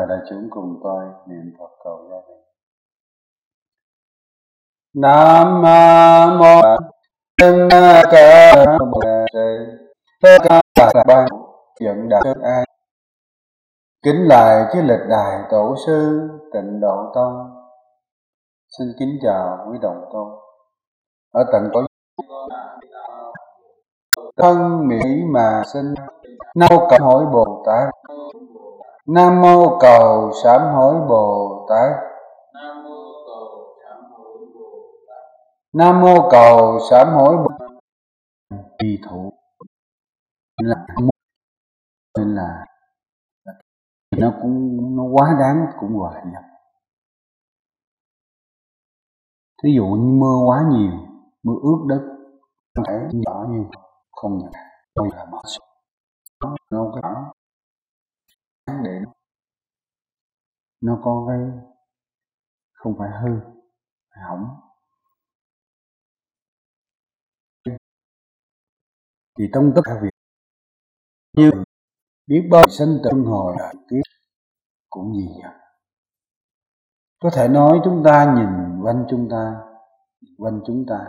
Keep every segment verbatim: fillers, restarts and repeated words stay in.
Mời đại chúng cùng tôi niệm Phật cầu gia đình. Nam mô Tăng Ca Bồ Đề Tất cả các ban dẫn đạo trước ai. Kính lại chư lịch đại tổ sư Tịnh Độ Tông. Xin kính chào quý đồng tu ở tận cõi thân mỹ mà sinh. Nam mô cầu hỏi Bồ Tát. Nam mô cầu sám hối Bồ Tát. Nam mô cầu sám hối Bồ Tát. Vì thủ là nên là nó cũng nó quá đáng cũng hòa nhập. Thí dụ như mưa quá nhiều, mưa ướt đất, có thể nhỏ nhưng không nhận tôi là mất nó có nhỏ để nó có cái không phải hư phải hỏng. Thì trong tất cả việc như biết bao sinh tử hồi kiếp cũng gì vậy. Có thể nói chúng ta nhìn quanh chúng ta, quanh chúng ta,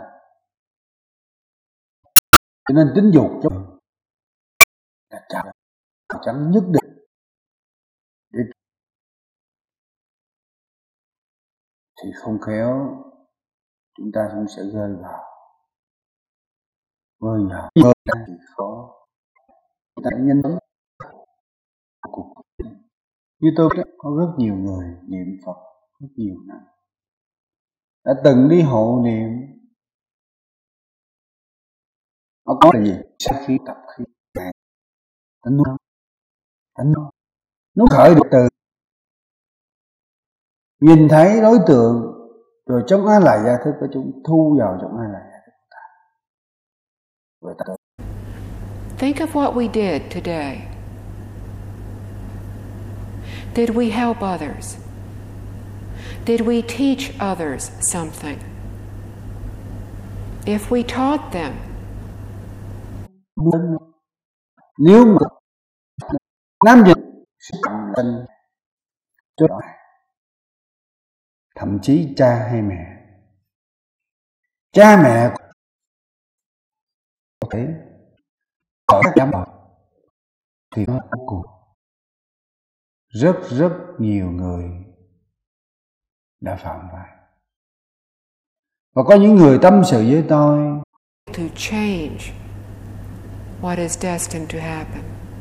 cho nên tính dục cho là chắc chắn nhất định để thì không khéo chúng ta cũng sẽ rơi vào rơi vào rơi thì khó. Chúng ta nhanh chóng cuộc như tôi có rất nhiều người niệm Phật rất nhiều năm, đã từng đi hộ niệm. Nó có là gì? Sau khi tập khi ngày tánh nó tánh nó nó khởi được từ nhìn thấy đối tượng rồi trong á lại gia thức của chúng thu vào trong á lại gia thức của ta. Rồi ta Think of what we did today. Did we help others? Did we teach others something? If we taught them, nếu mà nam dịch tình cho thậm chí cha hay mẹ, cha mẹ có thể ở chăm thì nó cuối cùng rất rất nhiều người đã phạm phải. Và có những người tâm sự với tôi to change what is destined to happen.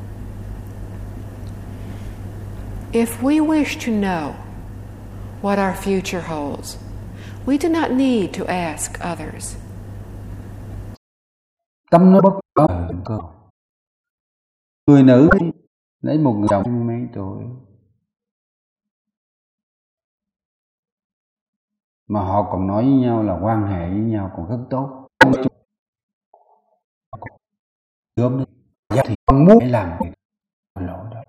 If we wish to know what our future holds, we do not need to ask others. Tâm nó bất ngờ cơ. Người nữ lấy một người chồng mấy tuổi mà họ còn nói với nhau là quan hệ với nhau còn rất tốt. Gớm đấy, thì không muốn để làm việc lỗi đó.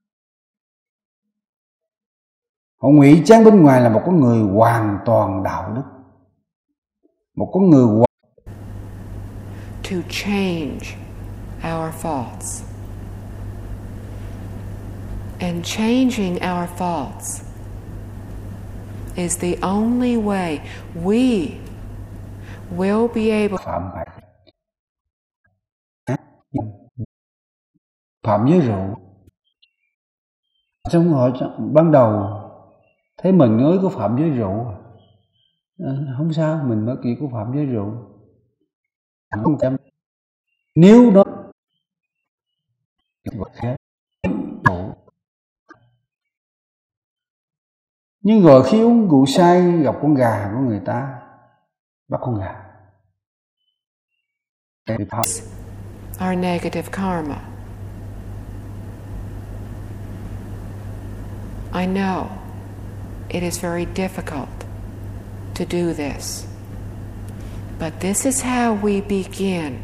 Họ ngụy trang bên ngoài là một con người hoàn toàn đạo đức, một con người hoàn... To change our faults. And changing our faults is the only way we will be able phạm phải phạm với rượu. Trong họ ban đầu thấy mình mới có phạm với rượu, à, không sao, mình mới chỉ có phạm với rượu. Không chăm. Nếu đó nhưng rồi khi uống rượu say gặp con gà của người ta, bắt con gà. Our negative karma. I know it is very difficult to do this, but this is how we begin.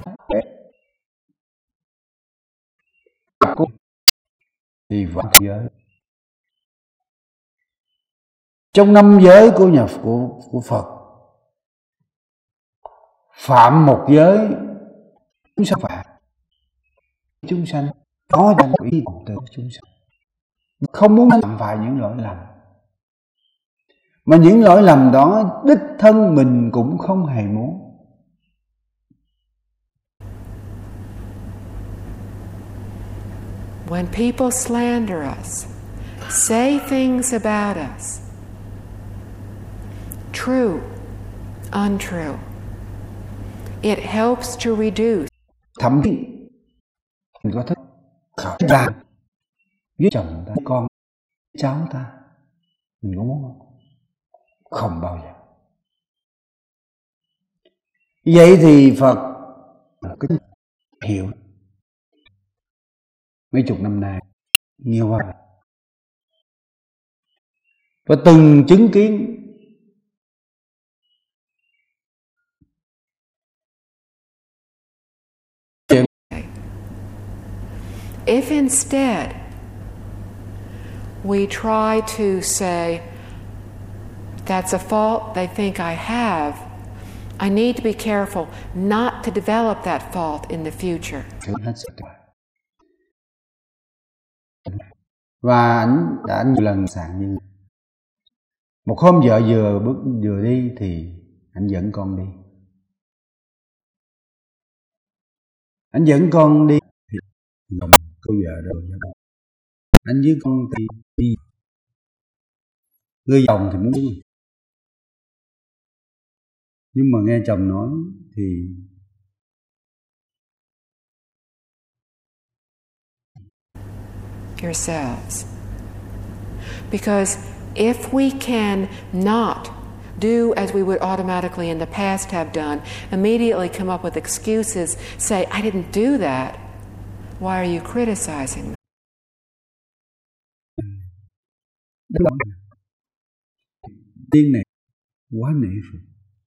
Thì vẫn giới. Trong năm giới của nhà của, của Phật, phạm một giới chúng sanh phạm chúng sanh có danh quỷ từ chúng sanh. không muốn phạm phải những lỗi lầm. Mà những lỗi lầm đó đích thân mình cũng không hề muốn. When people slander us, say things about us, true, untrue, it helps to reduce. Thậm chí mình có thích khảo ra với chồng ta, con, cháu ta, mình có muốn không? Không bao giờ. Vậy thì Phật cái hiểu mấy chục năm nay nhiều quá, và từng chứng kiến if instead we try to say, that's a fault they think I have, I need to be careful not to develop that fault in the future. Và anh đã nhiều lần sẵn như một hôm vợ vừa bước vừa đi thì anh dẫn con đi. Anh dẫn con đi thì cô vợ rồi anh với con thì đi. Người chồng thì muốn đi, nhưng mà nghe chồng nói thì yourselves. Because if we can not do as we would automatically in the past have done, immediately come up with excuses, say, I didn't do that, why are you criticizing me? Tiên này quá nể Phật,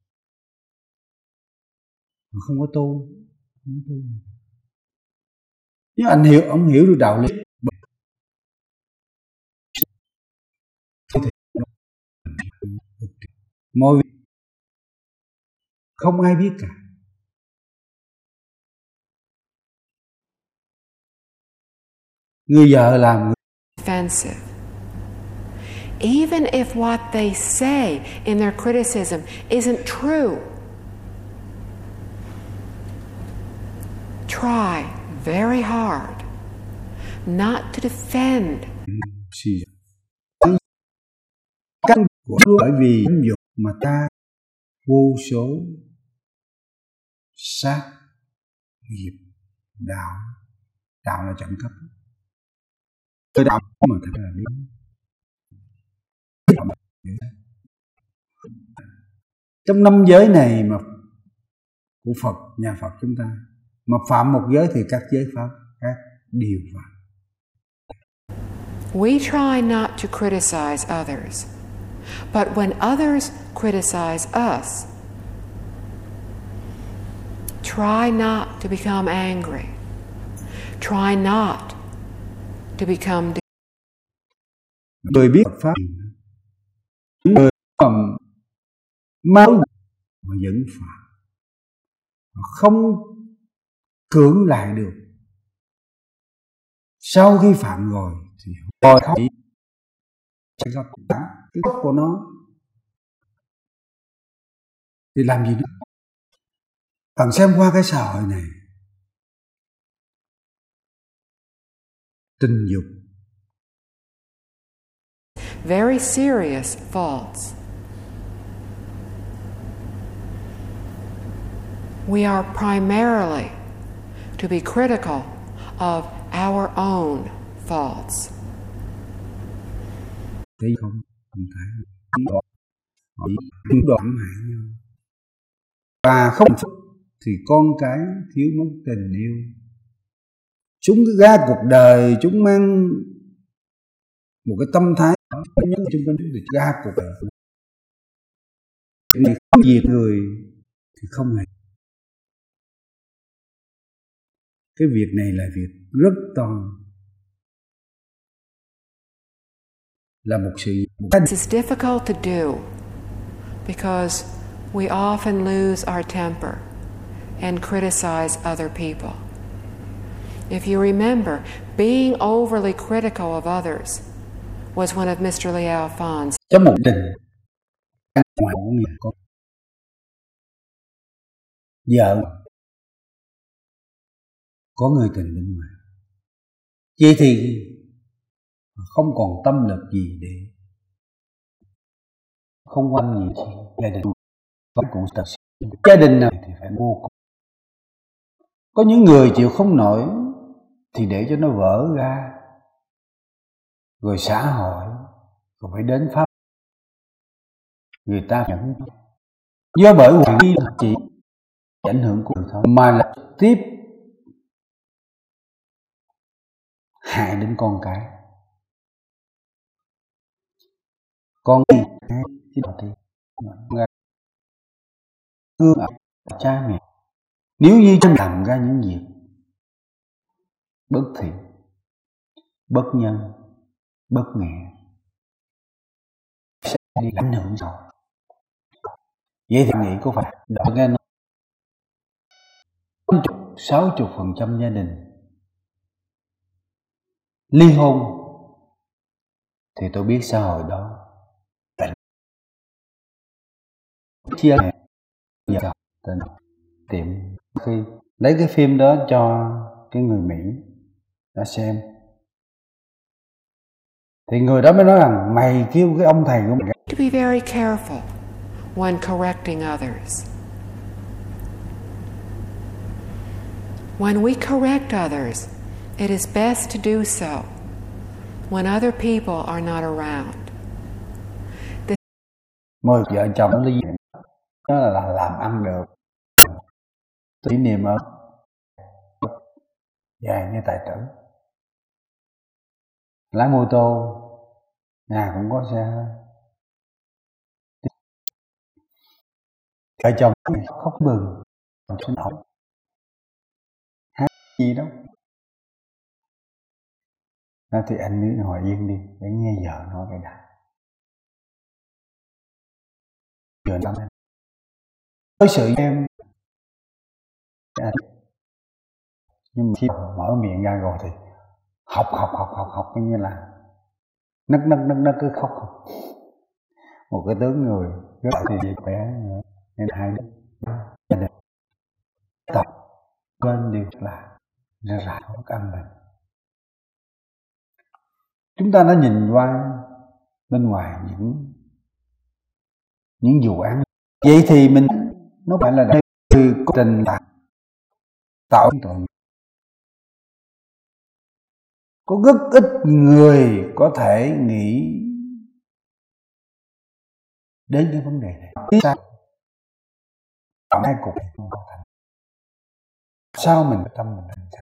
mà không có tu, không có tu. Nhưng anh hiểu, ông hiểu được đạo lý. Mọi việc không ai biết cả. Người vợ làm offensive. Even if what they say in their criticism isn't true, try very hard not to defend. Căn của bởi vì tâm dục mà ta vô số sát nghiệp đạo. Đạo là trọng cấp. Cái đạo mà thật là đúng. Trong năm giới này mà của Phật, nhà Phật chúng ta mà phạm một giới thì các giới pháp các đều phạm. We try not to criticize others, but when others criticize us, try not to become angry. Try not to become. Người biết pháp, người mà máu mà vẫn phạm, mà không cưỡng lại được. Sau khi phạm rồi thì hồi khóc, chỉ có cái khóc của nó thì làm gì nữa? Bạn xem qua cái xã hội này, tình dục, very serious faults. We are primarily to be critical of our own faults. Thế không, không thấy họ đoạn hại nhau. Và không phúc thì con cái thiếu mất tình yêu. Chúng ra cuộc đời, chúng mang một cái tâm thái chúng chúng thì ra cuộc đời. Cái này không diệt người thì không hề. Cái việc này là việc rất to, là một sự. This is difficult to do because we often lose our temper and criticize other people. If you remember, being overly critical of others was one of Mister Lee Alphonse. Trong một tình ngoài của người con vợ có người tình bên ngoài, vậy thì không còn tâm lực gì để không quan gì thì gia đình vẫn cũng thật sự. Gia đình nào thì phải vô cùng. Có những người chịu không nổi thì để cho nó vỡ ra, rồi xã hội, rồi phải đến pháp người ta nhận. Do bởi hoàn đi chỉ ảnh hưởng của người thôi, mà là trực tiếp hại đến con cái. Con cái chứ đầu tiên thương ở cha mẹ. Nếu như cha làm ra những việc bất thiện, bất nhân, bất nghĩa sẽ đi ảnh hưởng rồi. Vậy thì nghĩ có phải đợi nghe nói năm mươi, sáu mươi phần trăm gia đình ly hôn thì tôi biết xã hội đó chia mẹ giờ tên tiệm khi lấy cái phim đó cho cái người Mỹ đã xem thì người đó mới nói rằng mày kêu cái ông thầy của mày. To be very careful when correcting others. When we correct others, it is best to do so when other people are not around. Mời vợ chồng ly dị đó là làm ăn được, kỷ niệm ở dài như tài tử, lái mô tô, nhà cũng có xe, vợ chồng khóc mừng, xin lỗi, hát gì đâu, nói thì anh cứ ngồi yên đi để nghe vợ nói cái đã. Giờ năm với sự em nhưng mà khi mở miệng ra rồi thì học học học học học coi như là nấc nấc nấc nấc cứ khóc không. Một cái tướng người rất là thì bé nữa nên hai đứa gia đình tập quên điều là ra rải mất ăn mình. Chúng ta đã nhìn qua bên ngoài những những vụ án, vậy thì mình nó phải là đây cố tình tạo tội. Có rất ít người có thể nghĩ đến cái vấn đề này. Sao? Hai cục không có thành. Sao mình tâm mình thành thật?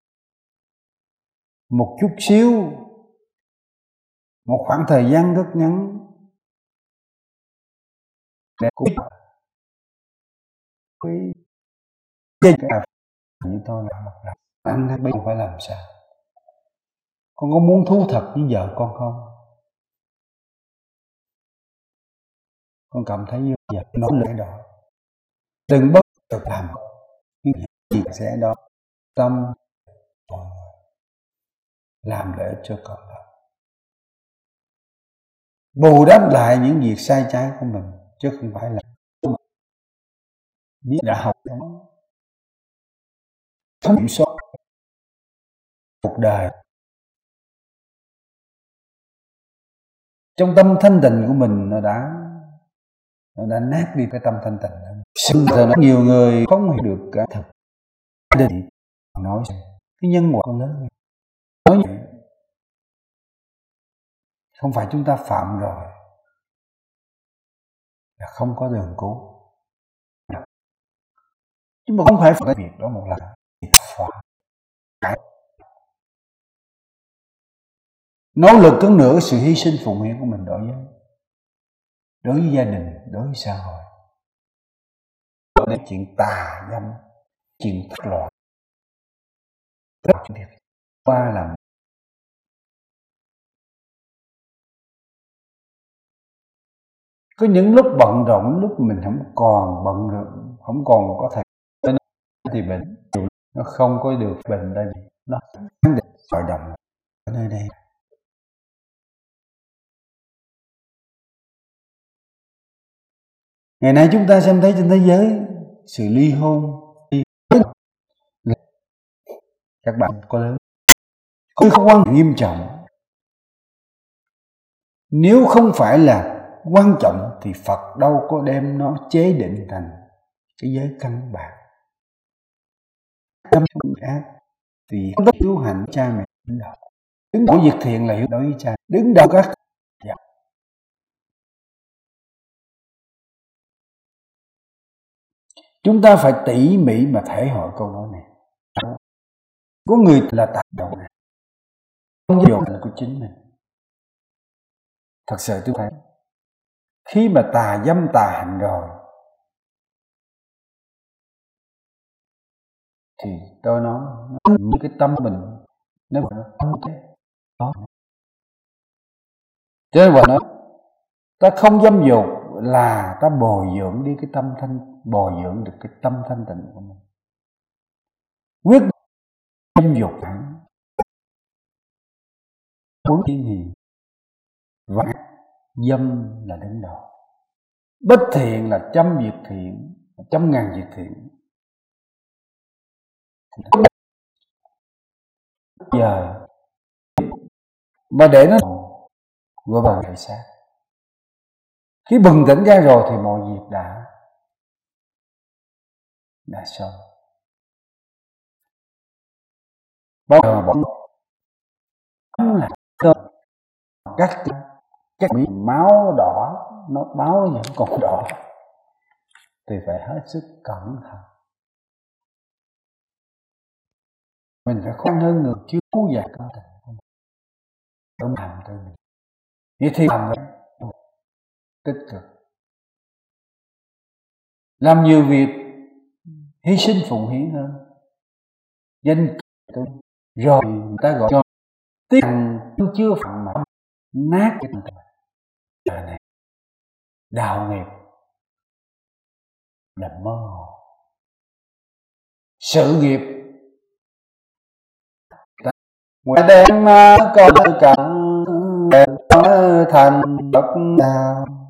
Một chút xíu, một khoảng thời gian rất ngắn để cũng quý cái như tôi là một lần anh thấy bây giờ phải làm sao? Con có muốn thú thật với vợ con không? Con cảm thấy như vậy nỗ lực đó, đừng bất được làm những gì sẽ đó tâm làm lợi cho cộng đồng, bù đắp lại những việc sai trái của mình, chứ không phải là biết đã học không kiểm soát cuộc đời. Trong tâm thanh tịnh của mình nó đã nó đã nát đi cái tâm thanh tịnh đó. Sự thật là nhiều người không hiểu được cái thật định nói cái nhân quả lớn. Nói như vậy không phải chúng ta phạm rồi là không có đường cứu. Chúng ta không phải phải việc đó một lần phạm. Nỗ lực hơn nữa sự hy sinh phụng hiến của mình đối với đối với gia đình, đối với xã hội. Để chuyện tà dâm, chuyện thất loạn, rất việc qua làm. Có những lúc bận rộn, lúc mình không còn bận rộn, không còn có thể thì bệnh nó không có được bệnh đây nó định hội đồng ở nơi đây. Ngày nay chúng ta xem thấy trên thế giới sự ly hôn, các bạn có lớn, có không quan nghiêm trọng. Nếu không phải là quan trọng thì Phật đâu có đem nó chế định thành cái giới căn bản. Tâm ác vì không hiếu hạnh cha mẹ đứng đầu. Đứng đầu việc thiện là hiếu đối với cha, đứng đầu các dạ. Chúng ta phải tỉ mỉ mà thể hội câu nói này. Có người là tà đầu này, không vô tình của chính mình. Thật sự tôi thấy khi mà tà dâm tà hành rồi thì tôi nói những cái tâm mình nó không thế đó. Cho nên bà nói ta không dâm dục là ta bồi dưỡng đi cái tâm thanh, bồi dưỡng được cái tâm thanh tịnh của mình. Quyết dâm dục hẳn bốn thiên hiền và dâm là đứng đầu. Bất thiện là trăm việc thiện, trăm ngàn việc thiện. Giờ mà để nó gọi vào đời sát. Khi bừng tỉnh ra rồi thì mọi việc đã đã xong. Bao giờ bỏ là các các miếng máu đỏ nó báo nó vẫn còn đỏ thì phải hết sức cẩn thận. Mình phải khoan hơn người chưa cứu giải cơ thể của mình. Đúng làm từ mình. Vậy thì làm tích cực. Làm nhiều việc hy sinh phụng hiến hơn. Danh tôi rồi người ta gọi cho tiếc chưa phạm mà nát cái tâm trời này. Đạo nghiệp là mơ hồ. Sự nghiệp nguyện đem con cả thành Phật đạo.